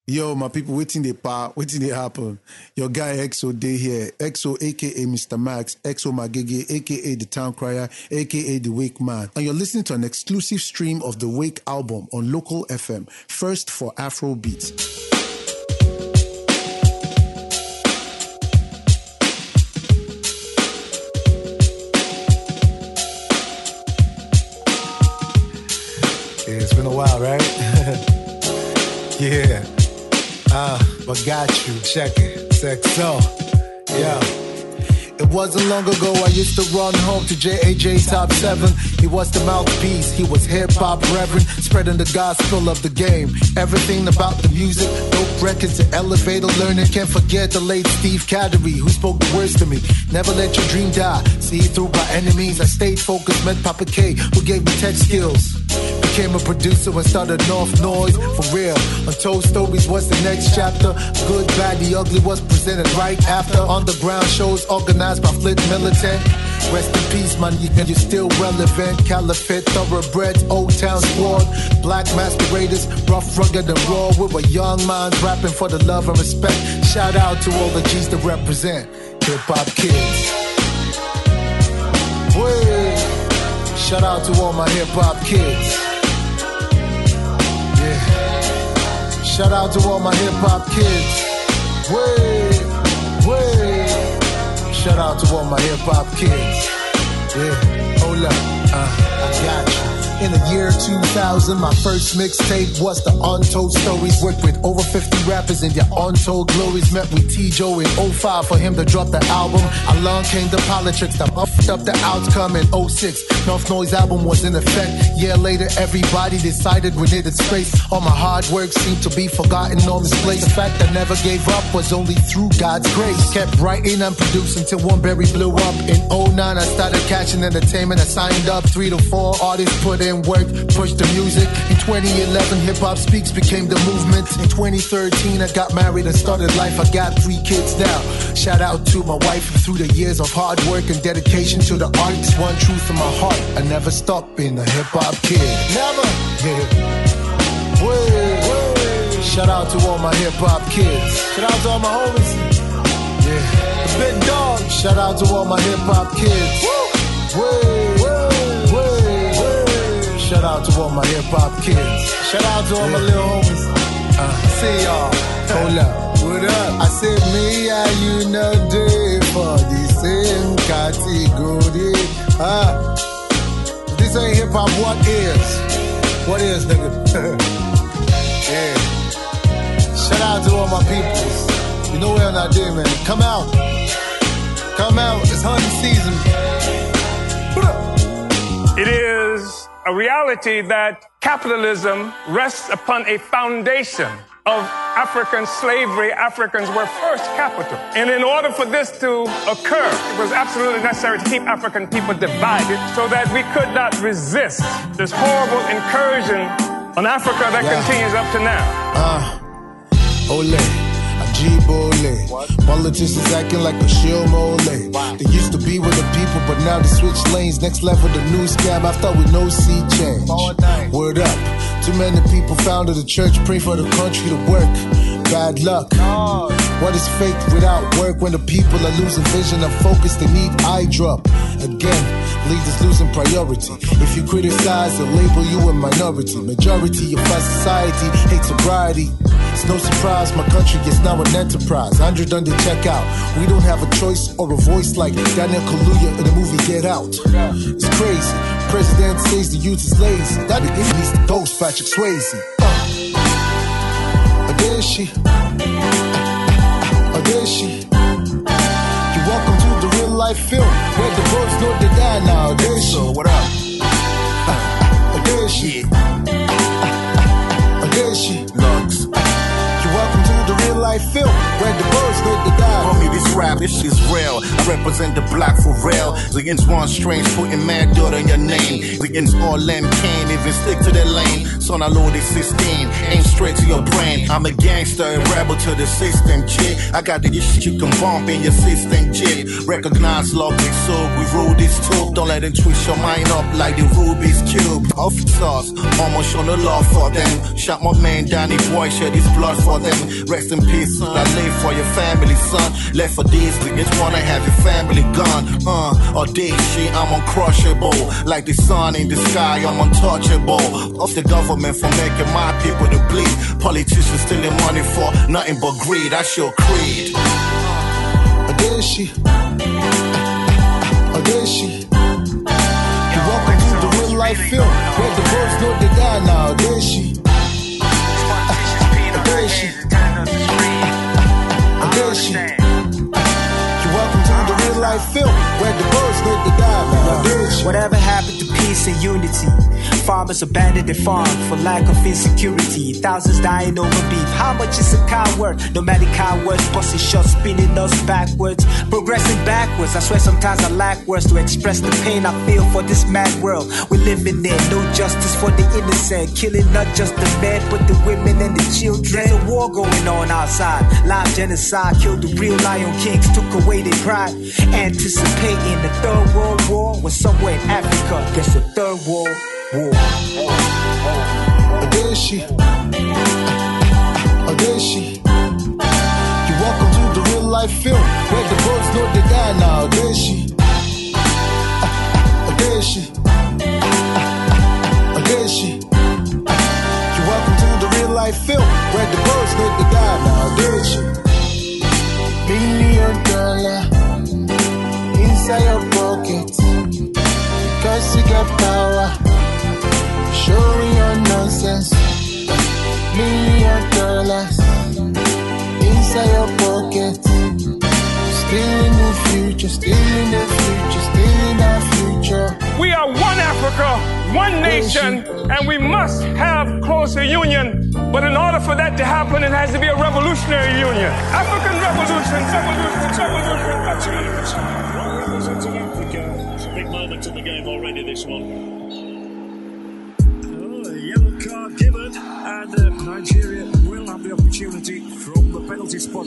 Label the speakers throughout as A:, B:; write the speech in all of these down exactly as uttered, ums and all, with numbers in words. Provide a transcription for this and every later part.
A: Yo, my people, waiting the power, waiting they happen. Your guy X O Day here. X O, aka Mister Max, X O Magege, aka The Town Crier, aka The Wake Man. And you're listening to an exclusive stream of the Wake album on Local F M, first for Afrobeat.
B: Yeah, it's been a while, right? Yeah. Uh, but got you. Check it. Sexo. Yeah. It wasn't long ago I used to run home to J A J Top seven. He was the mouthpiece, he was hip-hop reverend, spreading the gospel of the game. Everything about the music, dope records, the elevator learning. Can't forget the late Steve Caddery, who spoke the words to me. Never let your dream die, see through by enemies. I stayed focused, met Papa K, who gave me tech skills. Became a producer and started North Noise, for real. Untold Stories was the next chapter. Good, bad, the ugly was presented right after. Underground shows organized by Flint Militant. Rest in peace, man, you're still relevant. Caliphate, thoroughbreds, Old Town Squad. Black masqueraders, rough, rugged, and raw. We were young minds rapping for the love and respect. Shout out to all the G's that represent hip-hop kids. Way. Shout out to all my hip-hop kids. Yeah. Shout out to all my hip-hop kids. Way, way. Shout out to all my hip-hop kids. Yeah, hold up, uh, I got you. In the year two thousand, my first mixtape was the Untold Stories. Worked with over fifty rappers in their untold glories. Met with T-Joe in oh five for him to drop the album. Along came the politics that muffed up the outcome in oh six. North Noise album was in effect. Year later, everybody decided we needed space. All my hard work seemed to be forgotten or misplaced. The fact I never gave up was only through God's grace. Kept writing and producing till One Berry blew up. In oh nine, I started catching entertainment. I signed up three to four artists, put in work, pushed the music. In twenty eleven, Hip Hop Speaks became the movement. In twenty thirteen, I got married and started life. I got three kids now. Shout out to my wife through the years of hard work and dedication to the art. It's one truth in my heart. I never stop being a hip hop kid. Never. Yeah. Way, way. Shout out to all my hip hop kids. Shout out to all my homies. Yeah. The big dog. Shout out to all my hip hop kids. Woo. Way, way, way, way. Shout out to all my hip hop kids. Shout out to all yeah. my little homies. Uh, see y'all. Hold up. What up? I said me and you no day for the same category. Ah. This ain't hip hop, what is? What is, nigga? Yeah. Shout out to all my peoples. You know we're not there, man. Come out. Come out. It's hunting season.
C: It is a reality that capitalism rests upon a foundation of African slavery. Africans were first capital. And in order for this to occur, it was absolutely necessary to keep African people divided so that we could not resist this horrible incursion on Africa that yeah. continues up to now.
B: Uh, ole. Ajibole. Politicians acting like a shill mole. Wow. They used to be with the people, but now they switch lanes. Next level, the new scab. I thought we no see change. Word up. Too many people founded a church, pray for the country to work. Bad luck. Oh. What is faith without work when the people are losing vision and focus? They need eye drop. Again, leaders losing priority. If you criticize, they'll label you a minority. Majority of our society hates sobriety. It's no surprise my country is now an enterprise. one hundred under checkout. We don't have a choice or a voice like Daniel Kaluuya in the movie Get Out. It's crazy. President says the youth is lazy. That nigga needs to post Patrick Swayze. Uh, there she. Oh, there she. You're welcome to the real life film where the birds know they die now. There she. So what up? Oh, there she. Oh, there she. Lux. You're welcome to the real life film where the birds know they die.
D: Call me this trap, this is real. I represent the black for real. Against one strange, putting mad dirt on your name. Against all them can't even stick to their lane. Son, I loaded sixteen, aim straight to your brain. I'm a gangster, a rebel to the system, chick. I got the shit you can bump in your system, chick. Recognize lovely soul, we rule this tube. Don't let them twist your mind up like the Rubik's Cube. Officers, almost show no love for them. Shot my man Danny Boy, shed his blood for them. Rest in peace, son, I live for your family, son. Left for this, we just wanna have your family gone. Uh, all day shit, I'm uncrushable. Like the sun in the sky, I'm untouchable. Off the government for making my people to bleed. Politicians stealing money for nothing but greed. That's your creed.
B: Oh, there she. Oh, there she. You walking through the real life film where the birds know they die now. There she. Oh, there she. Oh, there she. You walking through the real life film where the birds know they die now. There she.
E: Whatever happened to peace and unity? Farmers abandoned their farm for lack of insecurity. Thousands dying over beef. How much is a cow worth? Nomadic cowards, busting shots, spinning us backwards. Progressing backwards. I swear sometimes I lack words to express the pain I feel for this mad world we're living in. No justice for the innocent. Killing not just the men, but the women and the children. There's a war going on outside. Live genocide killed the real Lion Kings. Took away their pride. Anticipating the third world war was somewhere in Africa. Guess the third world war.
B: Oh, there she. Oh, there she. You walking through the real life film where the birds know they die now. There she. Oh, there she. Oh, there she. You walking through the real life film where the birds know they die now. There she. Million dollar inside your pocket because you got power. Showing your nonsense. Million dollars inside your pocket. Stealing the future, stealing the future, stealing our future.
C: We are one Africa, one nation, and we must have closer union. But in order for that to happen, it has to be a revolutionary union. African revolution, revolution, revolution.
F: Well, representing Africa, it's a big moment in the game already, this one. Yellow card given, and uh, Nigeria will have the opportunity from the penalty spot.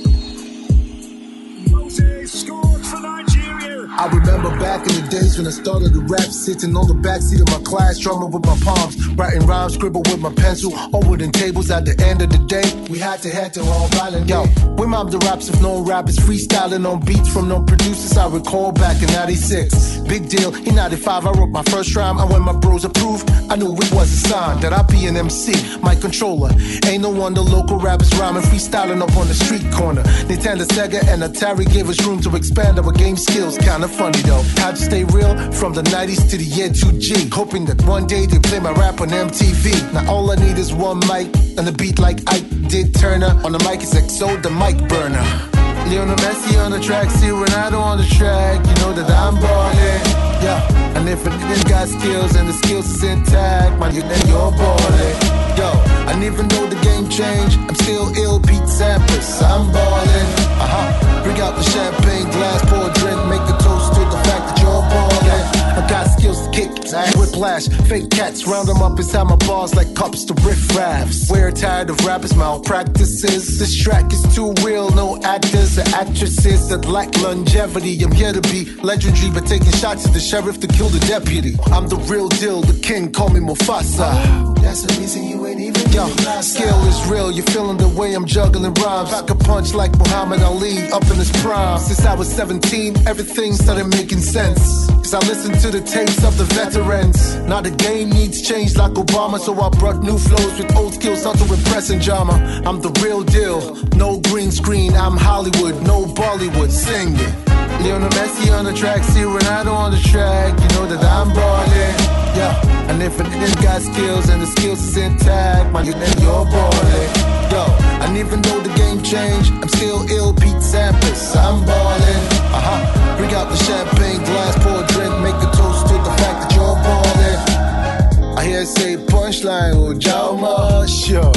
F: Moses scored for Nigeria.
B: I remember back in the days when I started to rap, sitting on the backseat of my class, drumming with my palms, writing rhymes, scribble with my pencil, all wooden tables. At the end of the day, we had to head to Hall Island. Yo, we mobbed the raps with no rappers, freestyling on beats from no producers. I recall back in ninety-six. Big deal, in ninety-five I wrote my first rhyme, and when my bros approved, I knew it was a sign that I'd be an M C, my controller. Ain't no wonder local rappers rhyming, freestyling up on the street corner. Nintendo, Sega, and Atari gave us room to expand our game skills. Kinda funny though, had to stay real from the nineties to the year two G, hoping that one day they play my rap on M T V. Now all I need is one mic and a beat like Ike did Turner. On the mic is X O, the mic burner. Lionel Messi on the track, see Ronaldo on the track. You know that I'm ballin', yeah. And if a nigga got skills and the skills is intact, man, you then you're ballin', yo. And even though the game changed, I'm still ill, Pete Sampras. I'm ballin', uh huh. Bring out the champagne glass, pour a drink, make a toast to the fact that you're ballin'. I got skills to kick, whiplash, fake cats, round them up inside my bars like cups to riff-raffs. We're tired of rappers' malpractices. This track is too real, no actors or actresses that lack longevity. I'm here to be legendary, but taking shots at the sheriff to kill the deputy. I'm the real deal, the king, call me Mufasa. That's the reason you ain't even Yo, skill is real, you're feeling the way I'm juggling rhymes. Pack a punch like Muhammad Ali, up in his prime. Since I was seventeen, everything started making sense. Cause I listened to the tapes of the veterans. Now the game needs change like Obama, so I brought new flows with old skills not to impress and drama. I'm the real deal, no green screen, I'm Hollywood, no Bollywood, sing it. Lionel Messi on the track, see Ronaldo on the track. You know that I'm ballin', yeah. And if a nigga got skills and the skills is intact, man, you then you're ballin', yo. And even though the game changed, I'm still ill, Pete Sampras. I'm ballin', uh huh. Bring out the champagne glass, pour a drink, make a toast to the fact that you're ballin'. I hear say punchline, oh Jama, sure.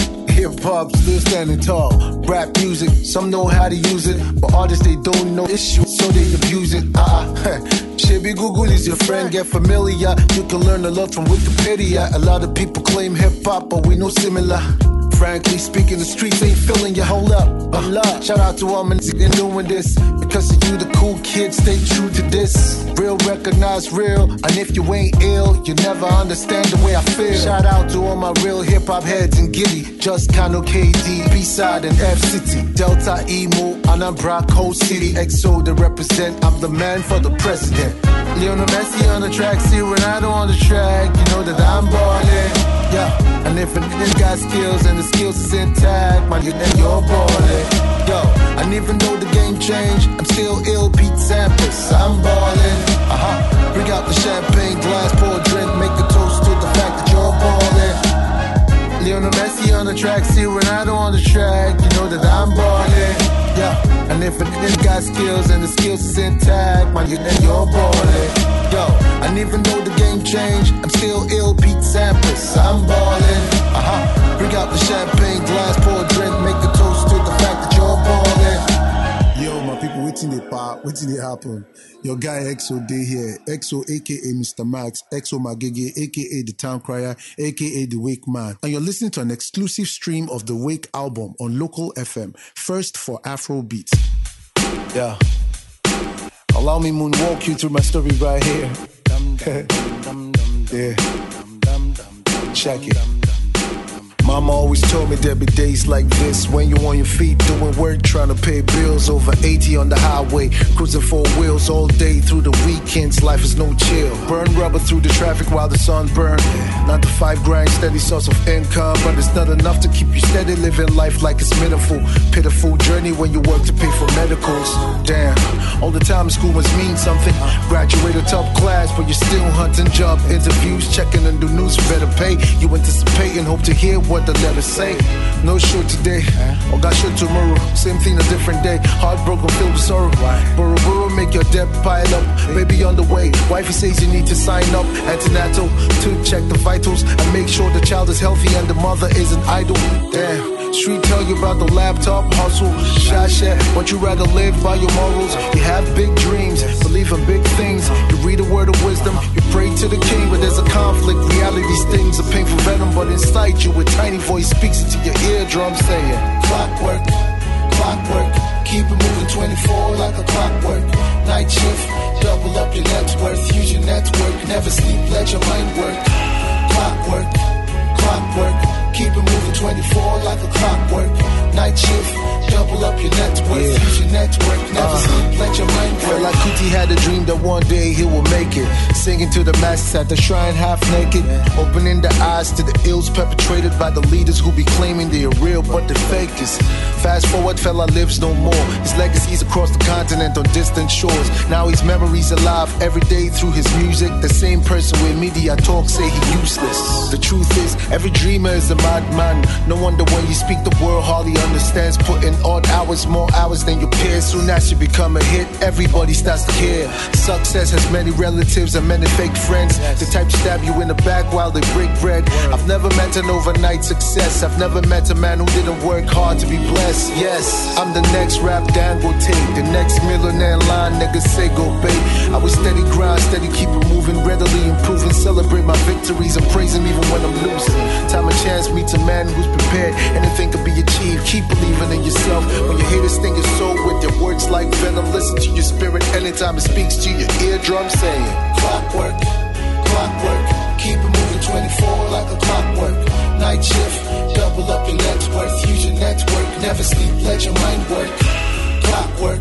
B: hip-hop still standing tall. Rap music, some know how to use it, but artists they don't know issue, so they abuse it. Uh-uh. Baby, Google is your friend, get familiar. You can learn a lot from Wikipedia. A lot of people claim hip-hop, but we know similar. Frankly speaking, the streets ain't feeling you. Hold up, hold up. Shout out to all my niggas doing this. Because of you, the cool kids, stay true to this. Real recognize real, and if you ain't ill, you never understand the way I feel. Shout out to all my real hip-hop heads in Giddy. Just Kano K D, B-side and F-City. Delta, Emo, Anambra, Cold City. X O to represent, I'm the man for the president. Lionel Messi on the track, see Ronaldo on the track. You know that I'm ballin'. Yeah, and if a nigga got skills and the skills is intact, my nigga, then you're ballin'. Yo, and even though the game changed, I'm still ill, Pete Sampras, I'm ballin'. Uh-huh, bring out the champagne glass, pour a drink, make a toast to the fact that you're ballin'. Lionel Messi on the track, see Ronaldo on the track, you know that I'm ballin'. Yeah, and if a nigga got skills and the skills is intact, my nigga, then you're ballin'. Yo, and even though the game changed, I'm still ill, Pete Sampras, I'm ballin'. Uh-huh, bring out the champagne glass, pour a drink, make a toast to the fact that you're ballin'.
A: Yo, my people, waiting the part, waiting it happen. Your guy X O day here. X O, aka Mister Max, X O Magege, aka the Town Crier, aka the Wake Man. And you're listening to an exclusive stream of the Wake album on Local F M, first for Afro Beats.
B: Yeah. Allow me moonwalk you through my story right here. Yeah. Check it. Mama always told me there'd be days like this when you on your feet doing work, trying to pay bills. Over eighty on the highway, cruising four wheels all day through the weekends. Life is no chill. Burn rubber through the traffic while the sun burns. Nine to five grind, steady source of income, but it's not enough to keep you steady. Living life like it's pitiful, pitiful journey when you work to pay for medicals. Damn, all the time in school must mean something. Graduated top class, but you're still hunting job interviews, checking on the news for better pay. You anticipate and hope to hear what the letters say. No show today, or got show tomorrow. Same thing, a different day. Heartbroken, filled with sorrow. Burrow, burrow, make your debt pile up. Baby on the way. Wifey says you need to sign up. Antenatal to check the vitals and make sure the child is healthy and the mother isn't idle. Damn. Street tell you about the laptop hustle, shot shit, but you rather live by your morals. You have big dreams, believe in big things. You read a word of wisdom, you pray to the king, but there's a conflict. Reality stings, a painful venom, but inside you, a tiny voice speaks into your eardrum saying, clockwork, clockwork, keep it moving twenty-four like a clockwork. Night shift, double up your net worth, use your network, never sleep, let your mind work. Clockwork, clockwork. Keep it moving twenty-four like a clockwork. Night shift, double up your network. Yeah. Use your network, never uh, sleep, let your mind work. Felt like Kuti had a dream that one day he will make it. Singing to the masses at the shrine half naked. Yeah. Opening the eyes to the ills perpetrated by the leaders who be claiming they are real but they're fakers. Fast forward, fella lives no more. His legacies across the continent on distant shores. Now his memories alive every day through his music. The same person with media talk say he useless. The truth is, every dreamer is a madman. No wonder when you speak the word hardly understands. Putting odd hours, more hours than your peers. Soon as you become a hit, everybody starts to care. Success has many relatives and many fake friends. The type to stab you in the back while they break bread. I've never met an overnight success. I've never met a man who didn't work hard to be blessed. Yes, I'm the next rap Dangote, the next millionaire line, niggas say go bait. I was steady grind, steady keep it moving, readily improving, celebrate my victories and praise him even when I'm losing. Time and chance meets a man who's prepared, anything can be achieved. Keep believing in yourself. When you haters sting your soul with your words like venom, listen to your spirit anytime it speaks to your eardrum saying, clockwork, clockwork, keep it moving twenty-four like a clockwork. Night shift, double up your net worth, use your network, never sleep, let your mind work. Clockwork,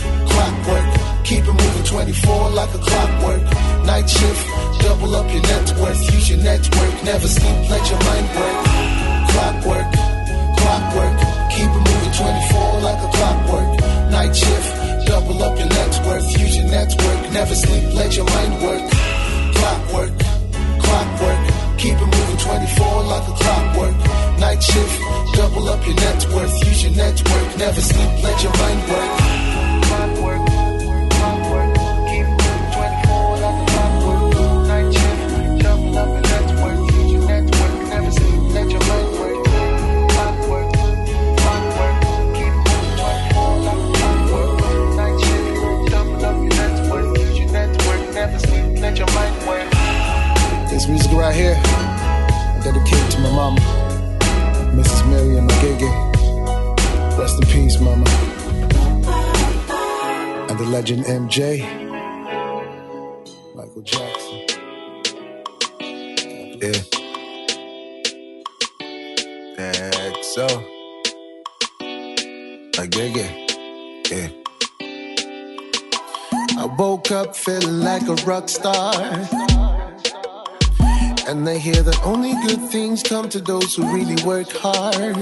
B: clockwork, keep it moving twenty-four like a clockwork. Night shift, double up your net worth, use your network, never sleep, let your mind work. Clockwork, clockwork, keep it moving twenty-four like a clockwork. Night shift, double up your net worth, use your network, never sleep, let your mind work. Clockwork, clockwork, keep it moving twenty-four like a clockwork. Night shift, double up your net worth, use your network, never sleep, let your mind work. Clockwork, clockwork, keep it moving twenty-four like a clockwork. Night shift, double up your net worth, use your network, never sleep, let your mind work. Clockwork. Rest in peace, mama. And the legend M J, Michael Jackson. Yeah. X O. Like, yeah, yeah. Yeah. I woke up feeling like a rock star. And they hear that only good things come to those who really work hard.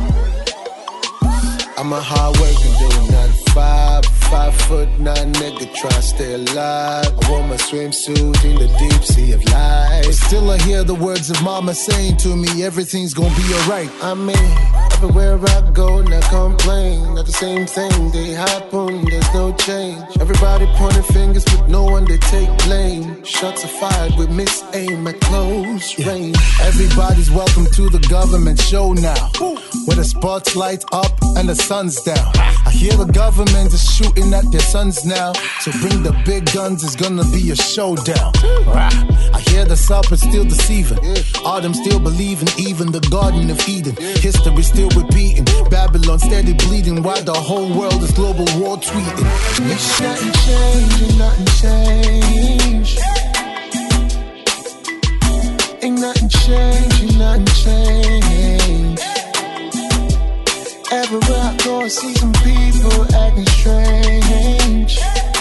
B: I'm a hard working dude, nine to five, five foot nine nigga try to stay alive. I wore my swimsuit in the deep sea of life. But still I hear the words of mama saying to me, everything's gonna be alright. I mean, everywhere I go, not complain. Not the same thing, they happen, there's no change. Everybody pointing fingers, but no one to take blame. Shots are fired with miss aim at close range. Everybody's welcome to the government show now, where the spotlight's up and the sun's down. I hear the government is shooting at their sons now, so bring the big guns, it's gonna be a showdown. I hear the serpent still deceiving, all them still believing, even the Garden of Eden. History still repeating, Babylon steady bleeding, while the whole world is global war tweeting. It's nothing changing, nothing changed. Ain't nothing changing, nothing changed. Everywhere I go, I see some people acting strange.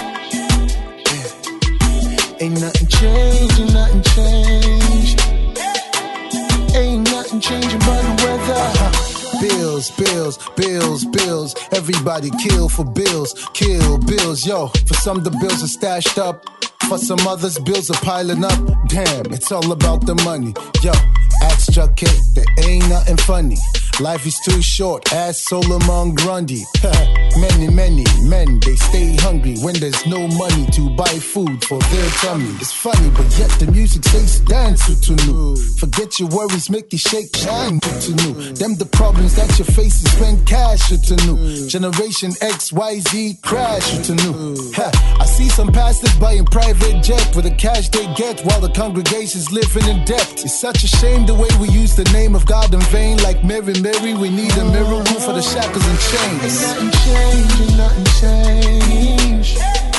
B: Yeah. Ain't nothing changing, nothing changed. Ain't nothing changing but the weather. Uh-huh. Bills, bills, bills, bills. Everybody kill for bills, kill bills. Yo, for some the bills are stashed up, for some others bills are piling up. Damn, it's all about the money. Yo, ask Chuck K, there ain't nothing funny. Life is too short, ask Solomon Grundy. Many, many men, they stay hungry when there's no money to buy food for their tummy. It's funny, but yet the music says dance to new. Forget your worries, make you shake, shine to new. Them the problems that your face is spend cash to new. Generation X, Y, Z, crash to new. Ha, I see some pastors buying private jet with the cash they get while the congregation's living in debt. It's such a shame the way we use the name of God in vain, like Mary Mary, we need a miracle for the shackles and chains. Ain't nothing changing, nothing changed.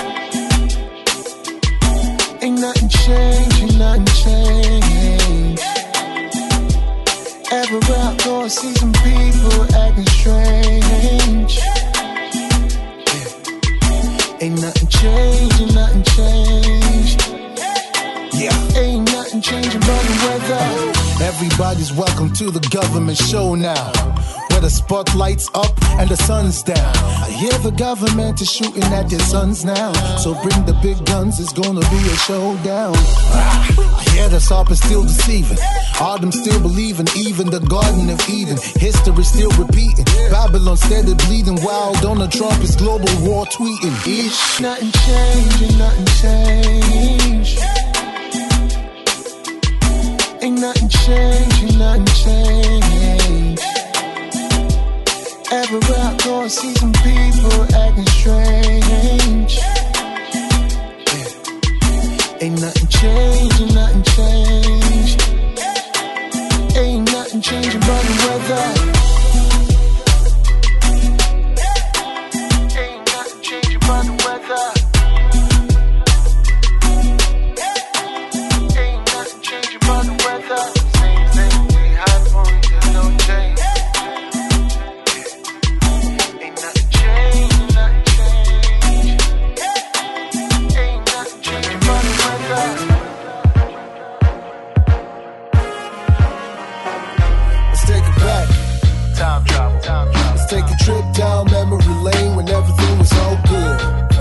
B: Ain't nothing changing, nothing changed. Everywhere I go, I see some people acting strange. Yeah. Ain't nothing changing, nothing changed. Yeah. Ain't nothing changing but the weather. Everybody's welcome to the government show now, where the spotlight's up and the sun's down. I hear the government is shooting at their sons now, so bring the big guns, it's gonna be a showdown. I hear the serpent still deceiving, all them still believing, even the Garden of Eden. History still repeating, Babylon steady bleeding, while Donald Trump is global war tweeting. Ish. Nothing changing, nothing changed. Ain't nothing changing, nothing changed. Everywhere I go, I see some people acting strange. Yeah. Ain't nothing changing, nothing changed. Ain't nothing changing but the weather. Ain't nothing changing but the weather. Trip down memory lane when everything was all good.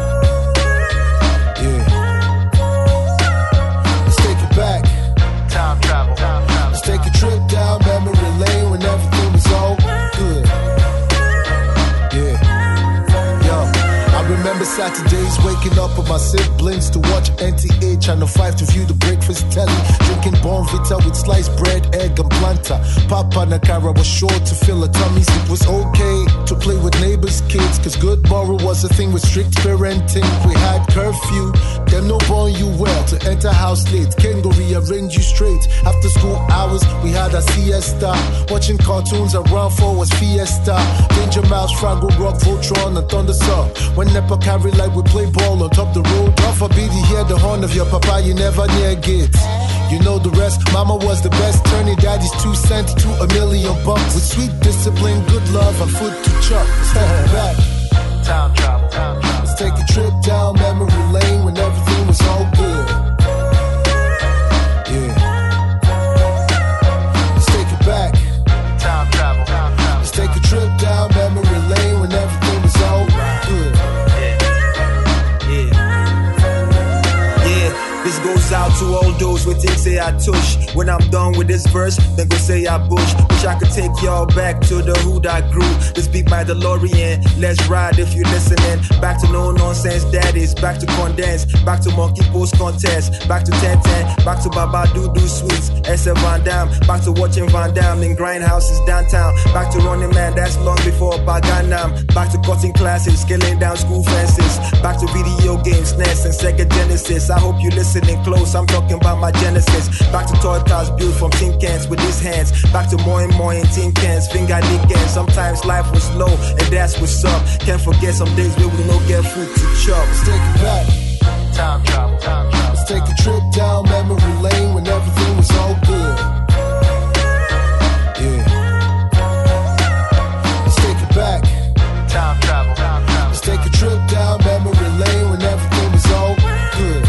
B: Yeah. Let's take it back. Time travel. Let's take a trip down memory lane when everything was all good. Yeah. Yo, I remember Saturdays waking up with my siblings to watch N T A Channel five to view the breakfast telly, drinking Bonvita with sliced bread, egg and planta. Papa Nakara was sure to fill a tummies. It was okay to play with neighbors' kids, Cause good moral was a thing with strict parenting. We had curfew, them no born you well to enter house late. Can go rearrange you straight. After school hours, we had a siesta. Watching cartoons around for was fiesta. Danger Mouse, Frango, Rock, Voltron, and Thunder Saw. When Nepa carry light, we play ball on top the road. God forbid you hear the horn of your papa, you never near gates. You know the rest, mama was the best. Turning daddy's two cents to a million bucks. With sweet discipline, good love, and food to chop. Step back. Time travel, time travel. Let's take a trip down memory lane when everything was all good. Yeah. Let's take it back. Time travel, time travel. Let's take a trip down memory lane when everything was all good.
E: Yeah. Yeah. Yeah. This goes out to all those who think say I tush. When I'm done with this verse, then go say I bush. Wish I could take y'all back to the hood I grew. This beat my DeLorean. Let's ride if you're listening. Back to no nonsense daddies. Back to condense. Back to monkey post contest. Back to ten ten. Back to Baba Doodoo Sweets. S F Van Damme. Back to watching Van Damme in grindhouses downtown. Back to Running Man. That's long before Baganam. Back to cutting classes. Scaling down school fences. Back to video games. N E S and Sega Genesis. I hope you listening close. I'm talking about my Genesis. Back to toy cars built from tin cans with his hands. Back to more and more in tin cans. Finger licking. Sometimes life was low and that's what's up. Can't forget some days we will not get food to chop.
B: Let's take it back. Time travel, time travel. Let's take a trip down memory lane when everything was all good. Yeah. Let's take it back. Time travel, time travel. Let's take a trip down memory lane when everything was all good.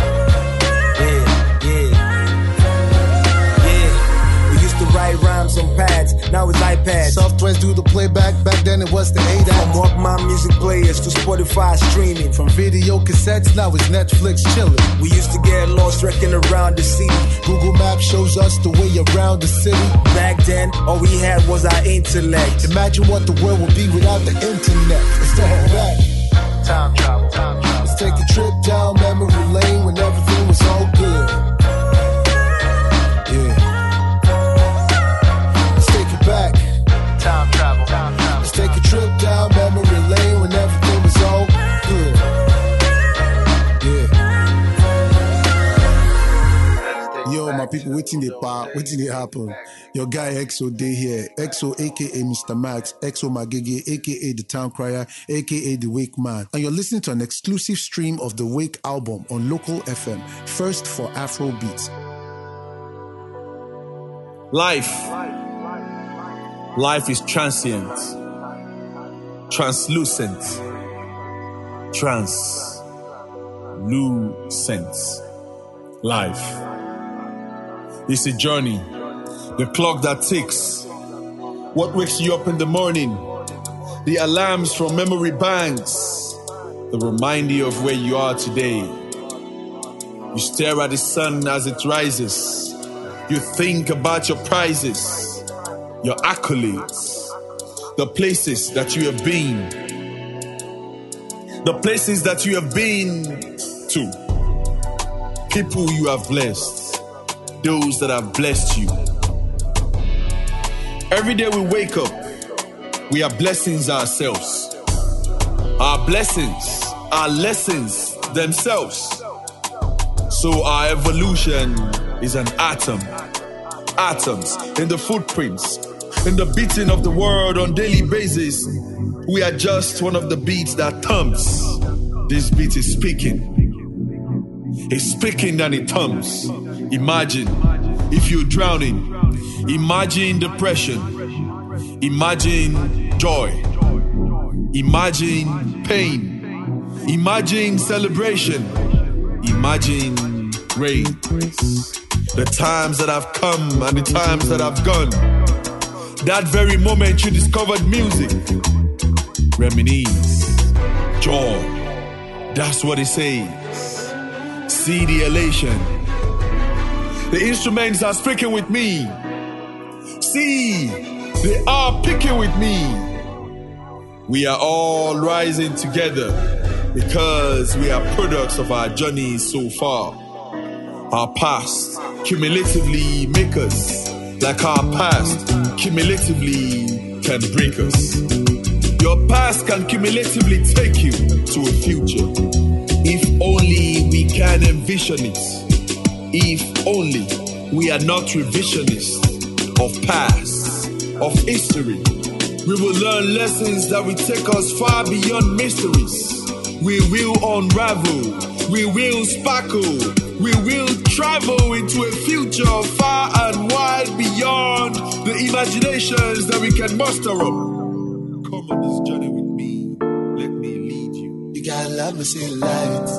E: Write rhymes on pads, now it's iPads.
B: Softwares do the playback, back then it was the A D A T.
E: From Walkman music players to Spotify streaming.
B: From video cassettes, now it's Netflix chilling.
E: We used to get lost wrecking around the city.
B: Google Maps shows us the way around the city.
E: Back then, all we had was our intellect.
B: Imagine what the world would be without the internet. Let's take it back. Time travel, time travel. Let's take a trip down memory lane when everything was all good. Yeah. Back. Time travel, time travel. Let's take a trip down memory lane when everything was all good. Yeah.
A: Yo, my people, waiting the part, waiting they happen. Your guy X O Day here. X O aka Mister Max, X O Magege, aka The Town Crier, aka The Wake Man. And you're listening to an exclusive stream of the Wake album on Local F M, first for Afro Beats.
G: Life. Life is transient, translucent, translucent. Life. It's a journey, the clock that ticks. What wakes you up in the morning? The alarms from memory banks that remind you of where you are today. You stare at the sun as it rises. You think about your prizes, your accolades, the places that you have been, the places that you have been to, people you have blessed, those that have blessed you. Every day we wake up, we are blessings ourselves. Our blessings are lessons themselves. So our evolution is an atom. Atoms in the footprints, in the beating of the world on daily basis. We are just one of the beats that thumps. This beat is speaking. It's speaking and it thumps. Imagine if you're drowning. Imagine depression. Imagine joy. Imagine pain. Imagine celebration. Imagine rain. The times that have come and the times that have gone. That very moment you discovered music. Reminisce. Joy. That's what it says. See the elation. The instruments are speaking with me. See, they are picking with me. We are all rising together because we are products of our journey so far. Our past cumulatively make us, like our past cumulatively can break us. Your past can cumulatively take you to a future. If only we can envision it. If only we are not revisionists of past, of history. We will learn lessons that will take us far beyond mysteries. We will unravel. We will sparkle. We will travel into a future far and wide beyond the imaginations that we can muster up. Come on this journey with me. Let me lead you.
B: You gotta let me see the lights.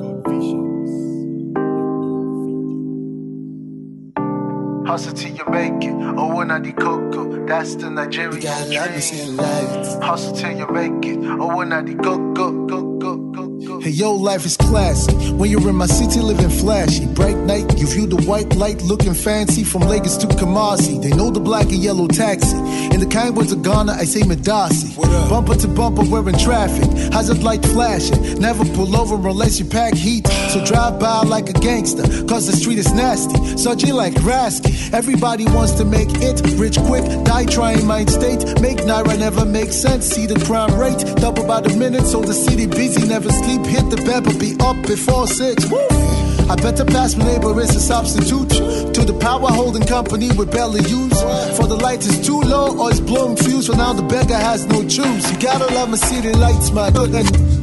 B: Hustle till you make it. Oh, when I did cocoa, that's the Nigerian dream. You gotta let me see the lights. Hustle till you make it. Oh, when I did go, go, go, go, go, go.
A: Hey, yo, life is classy. When you're in my city, living flashy. Bright night, you view the white light looking fancy from Lagos to Kumasi. They know the black and yellow taxi. In the kind words of Ghana, I say Medasi. Bumper to bumper, we're in traffic. Hazard light flashing. Never pull over unless you pack heat. So drive by like a gangster, cause the street is nasty. Surging like Rasky. Everybody wants to make it rich quick. Die trying mind state. Make Naira never make sense. See the crime rate double by the minute. So the city busy, never sleep. Hit the bed but be up before six. Woo! I better pass my neighbor is a substitute to the power holding company we barely use. For the light is too low or it's blowing fuse. So now the beggar has no choose. You gotta love my city lights, man. Yeah,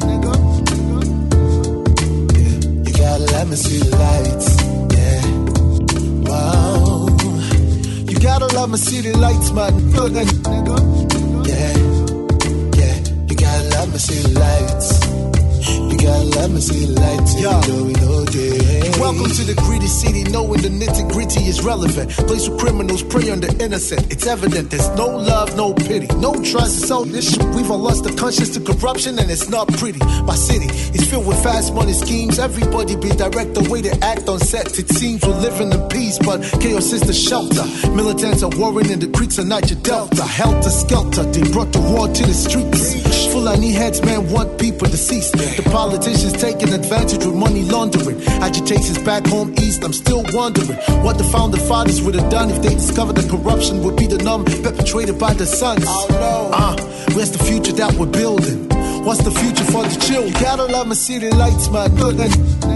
A: you gotta let me see the lights. Yeah, wow. You gotta love my city lights, man. Yeah, yeah, you gotta let me see the lights. You gotta let me see the lights. Yeah. Welcome to the greedy city, knowing the nitty gritty is relevant. Place where criminals prey on the innocent. It's evident there's no love, no pity, no trust. So this shit, we've all lost the conscience to corruption, and it's not pretty. My city is filled with fast money schemes. Everybody be direct the way they act on set. It seems we're living in peace, but chaos is the shelter. Militants are warring in the creeks of Niger Delta. Helter skelter, they brought the war to the streets. Fulani heads, man, want people deceased. The politicians taking advantage with money laundering. Agitations back home east, I'm still wondering what the founding fathers would have done if they discovered that corruption would be the norm perpetrated by the sons. Oh no. Uh, where's the future that we're building? What's the future for the children? You gotta love my city lights, man. Yeah,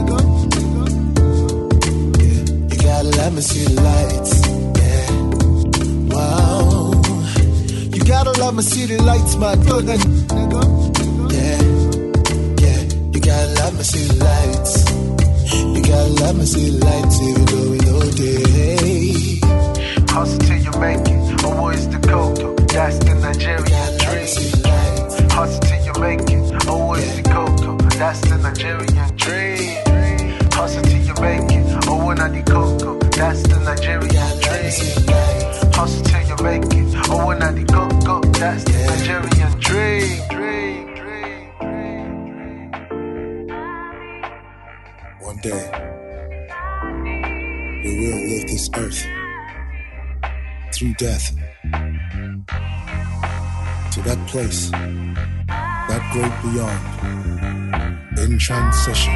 A: you gotta let me see the lights. Yeah, wow. You gotta love my city lights, man. Yeah, yeah, you gotta let me see the lights. You gotta let me see the lights, even though we know day.
B: Hustle till you make it. Oh, boy, it's the cocoa. That's the Nigerian dream. Hustle till you make it. Oh, boy, it's the cocoa. That's the Nigerian dream. Hustle till you make it. Oh, when I the cocoa. That's the Nigerian dream. Hustle till you make it. Oh, when I the cocoa. That's the Nigerian dream. Dream, dream, dream.
A: One day, we will live this earth through death to that place, that great beyond, in transition.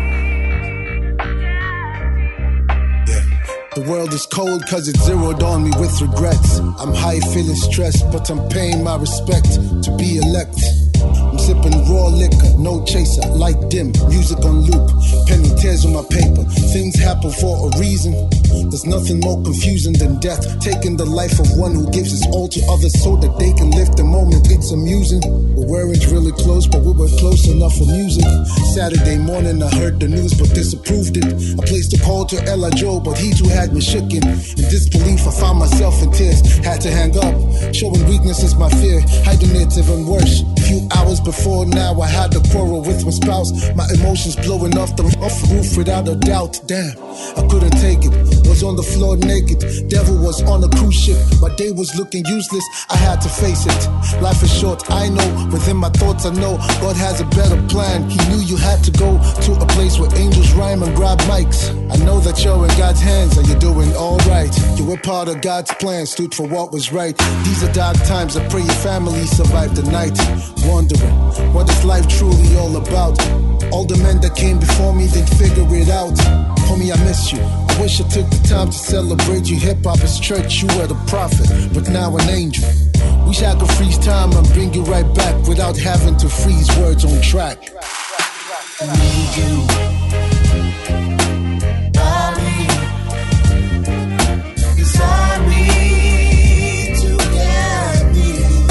A: Yeah. The world is cold cause it zeroed on me with regrets. I'm high feeling stressed, but I'm paying my respect to be elected. I'm sipping raw liquor, no chaser, light dim, music on loop, penny tears on my paper. Things happen for a reason. There's nothing more confusing than death, taking the life of one who gives his all to others so that they can live the moment. It's amusing. We weren't really close, but we were close enough for music. Saturday morning I heard the news but disapproved it. I placed a call to Ella Joe, but he too had me shooken. In disbelief I found myself in tears, had to hang up. Showing weakness is my fear, hiding it's even worse. A few hours before now I had a quarrel with my spouse. My emotions blowing off the off roof without a doubt. Damn, I couldn't take it. Was on the floor naked. Devil was on a cruise ship. My day was looking useless. I had to face it. Life is short, I know. Within my thoughts I know God has a better plan. He knew you had to go to a place where angels rhyme and grab mics. I know that you're in God's hands. Are you doing alright? You were part of God's plan, stood for what was right. These are dark times. I pray your family survived the night. Wondering what is life truly all about. All the men that came before me didn't figure it out. Homie, I miss you. I wish I took the time to celebrate you. Hip-hop is church, you were the prophet, but now an angel.
B: Wish I could freeze time and bring you right back without having to freeze words on track. I need you. Darling, 'cause I need to get me.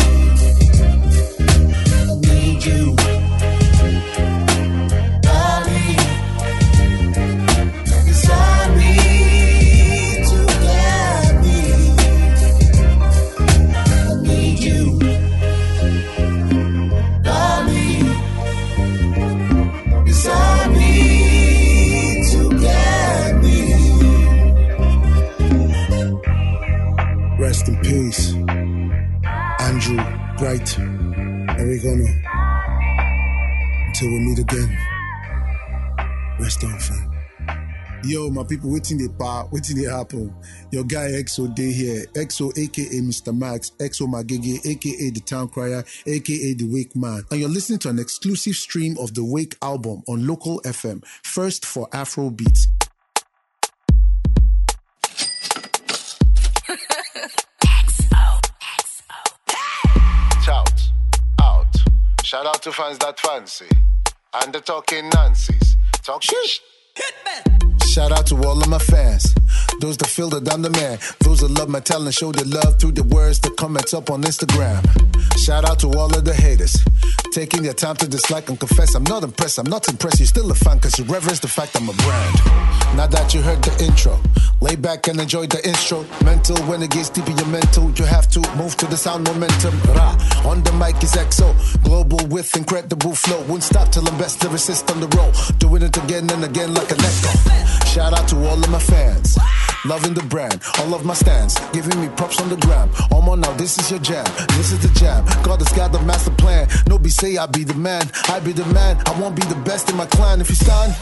B: I need you. Darling, 'cause I need to get me. I need you. Darling, 'cause I need to get me. Rest in peace, Andrew Bright, Oregano. Until we meet again, rest on, fam.
A: Yo, my people, waiting the part, waiting the happen. Your guy X O Day here. X O aka Mister Max, X O Magege, aka the Town Crier, aka the Wake Man. And you're listening to an exclusive stream of the Wake album on Local F M, first for Afro Beats.
B: Shout out. Shout out to fans that fancy. And the talking Nancy's. Talk shit. Shout out to all of my fans. Those that feel that I'm the man. Those that love my talent, show their love through the words, the comments up on Instagram. Shout out to all of the haters. Taking their time to dislike and confess. I'm not impressed, I'm not impressed. You're still a fan because you reverence the fact I'm a brand. Now that you heard the intro, lay back and enjoy the intro. Mental, when it gets deep in your mental, you have to move to the sound momentum. Rah. On the mic is X O. Global with incredible flow. Won't stop till I'm best lyricist on the roll. Doing it again and again like an echo. Shout out to all of my fans. Loving the brand, all of my stands, giving me props on the gram. Omo, now this is your jam, this is the jam. God has got the master plan. No be say I be the man, I be the man. I won't be the best in my clan if you stand.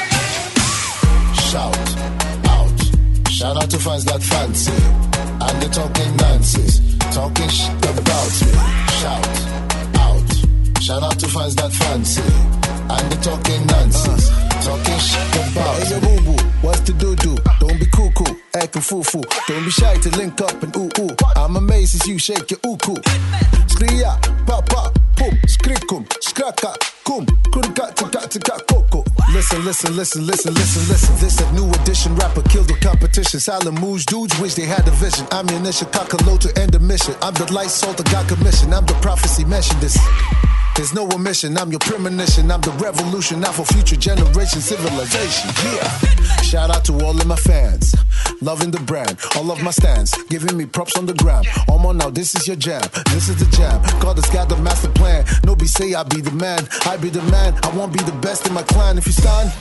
B: Shout out, shout out to fans that fancy, and they talking Nancy's, talking shit about me. Shout out, shout out to fans that fancy, and they talking Nancy's, talking shit about me. Hey, yo, boo boo, what's the do do? Don't be cuckoo, acting foo foo. Don't be shy to link up and ooh ooh. I'm amazed as you shake your ooh coo. Skria, pa pa, pum, skrikum, skraka, kum, kurka, tika, tika, koko. Listen, listen, listen, listen, listen, listen. This a new edition rapper killed the competition. Silent moves, dudes wish they had a vision. Ammunition, cockalow to end the mission. I'm the light salt that got commission. I'm the prophecy, mention this. There's no omission, I'm your premonition. I'm the revolution, now for future generation civilization. Yeah. Shout out to all of my fans. Loving the brand, all of my stands, giving me props on the gram. Omo, now this is your jam, this is the jam. God has got the master plan. No be say I be the man, I be the man. I won't be the best in my clan if you stand.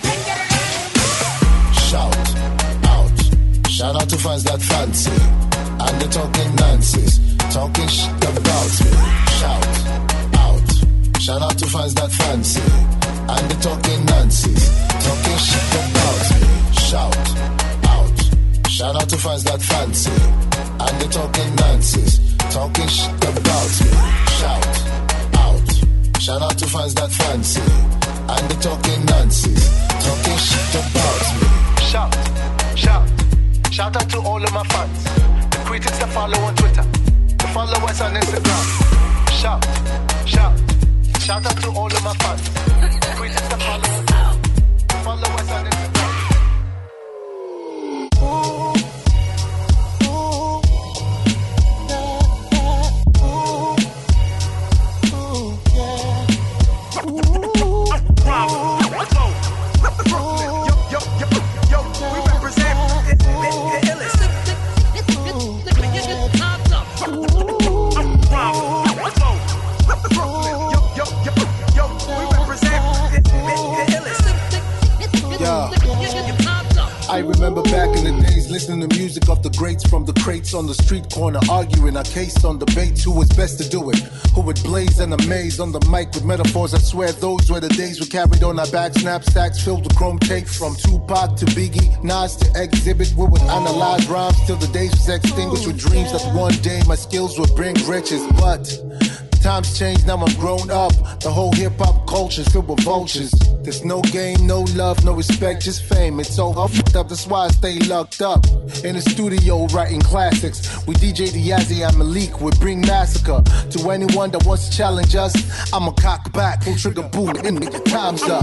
B: Shout out, shout out to fans that fancy, and they talking Nancy's, talking shit about me. Shout out, shout out to fans that fancy, and they talking Nancy's, talking shit about me. Shout. Shout out to fans that fancy, and they talking Nancy's, talking shit about me. Shout out, shout out to fans that fancy, and they talking Nancy's, talking shit about me. Shout, shout, shout out to all of my fans, the critics that follow on Twitter, the followers on Instagram. Shout, shout, shout out to all of my fans, the critics that follow on Twitter, the followers on Instagram. I remember back in the days listening to music of the greats from the crates on the street corner, arguing our case on debates who was best to do it, who would blaze and amaze on the mic with metaphors. I swear those were the days we carried on our back knapsacks filled with chrome tape. From Tupac to Biggie, Nas to Exhibit, we would analyze rhymes till the days was extinguished with dreams that one day my skills would bring riches. But Times change, now I'm grown up. The whole hip-hop culture's filled with vultures. There's no game, no love, no respect, just fame. It's so fucked up, that's why I stay locked up. In the studio writing classics. We D J Diazzy and Malik, we bring massacre. To anyone that wants to challenge us, I'ma cock back, full trigger boom, and nigga, time's up.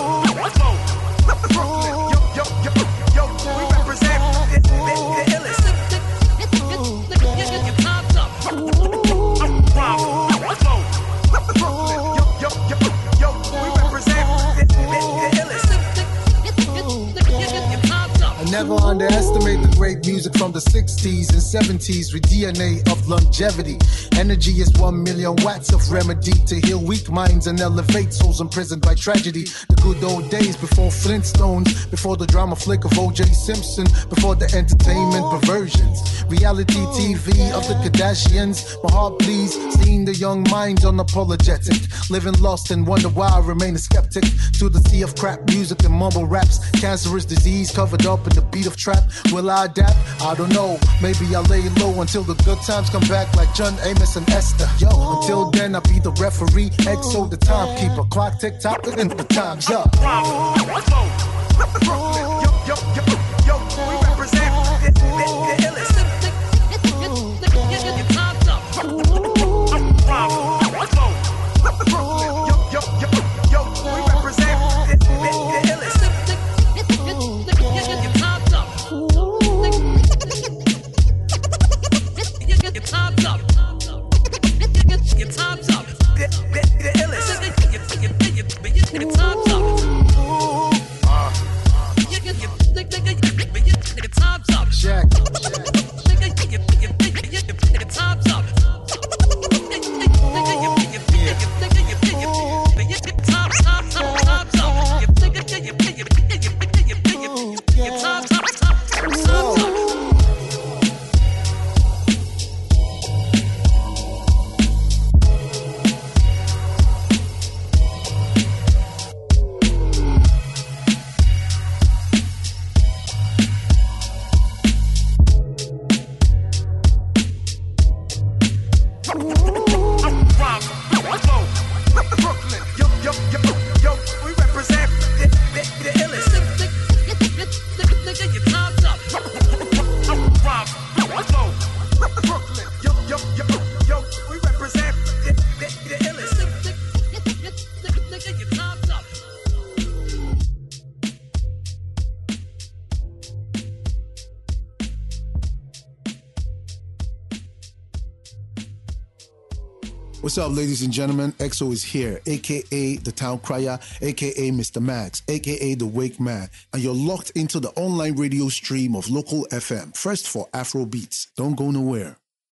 B: Yo, yo, yo, yo, we represent the, the, the illest. Never underestimate the great music from the sixties and seventies with D N A of longevity. Energy is one million watts of remedy to heal weak minds and elevate souls imprisoned by tragedy. The good old days before Flintstones, before the drama flick of O J Simpson, before the entertainment perversions. Reality T V of the Kardashians. My heart bleeds seeing the young minds unapologetic, living lost and wonder why I remain a skeptic to the sea of crap music and mumble raps. Cancerous disease covered up in the beat of trap. Will I adapt? I don't know. Maybe I'll lay low until the good times come back like John Amos and Esther. Yo, until then I'll be the referee, X O the timekeeper. Clock tick tock and the time's up. Yo, yo, yo, yo, we represent the, the, the illest. Time's up. Yo, yo, yo, yo, we represent the, the, the illest. Time's up. Your time's up. The, the, the illest. Your time's up. Your time's up. Jack. Your time's up. What's up, ladies and gentlemen? X O is here, a k a. The Town Crier, a k a. Mister Max, a k a. The Wake Man, and you're locked into the online radio stream of Local F M, first for Afro Beats. Don't go nowhere.